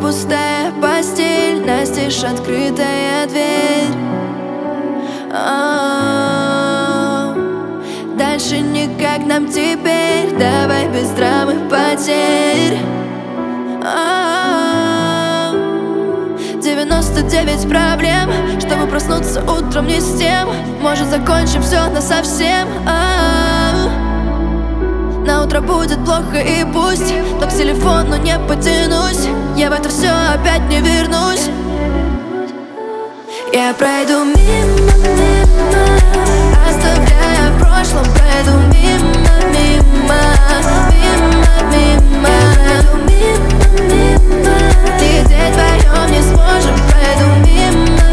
пустая постель, настежь открытая дверь. Дальше никак нам теперь, давай без драм и потерь. 99 проблем, чтобы проснуться утром не с тем. Может, закончим все насовсем. На утро будет плохо и пусть, то к телефону не потянусь. Я в это все опять не вернусь. Я пройду мимо, оставляя в прошлом, пройду мимо. Пройду мимо, лететь вдвоем не сможем. Пройду мимо.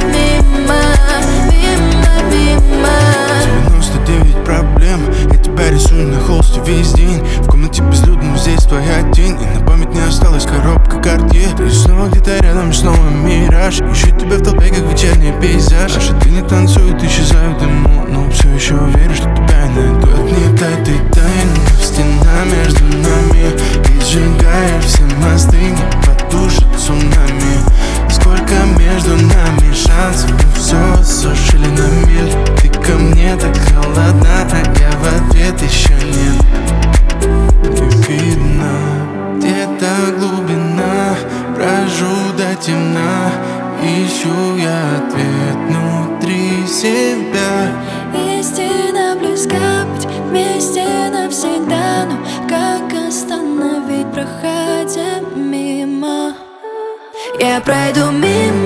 99 проблем, я тебя рисую на холсте весь день. В комнате безлюдно, здесь твоя тень. И на память не осталась коробка Cartier. Ты снова где-то рядом, снова мираж. Ищу тебя в толпе, как вечерний пейзаж. Наши тени танцуют, исчезают в дыму, но все еще уверен, что тебя найду. Нет этой тайны в стена между нами, и сжигаешь все мосты, не потушит цунами. Сколько между нами шансов, мы все сушили на мель. Ты ко мне так холодна, а я в ответ еще нет. Не видно, где-то глубина, брожу до темна, ищу я ответ внутри себя. Истина близка, быть вместе навсегда. Но как остановить, проходя мимо? Я пройду мимо.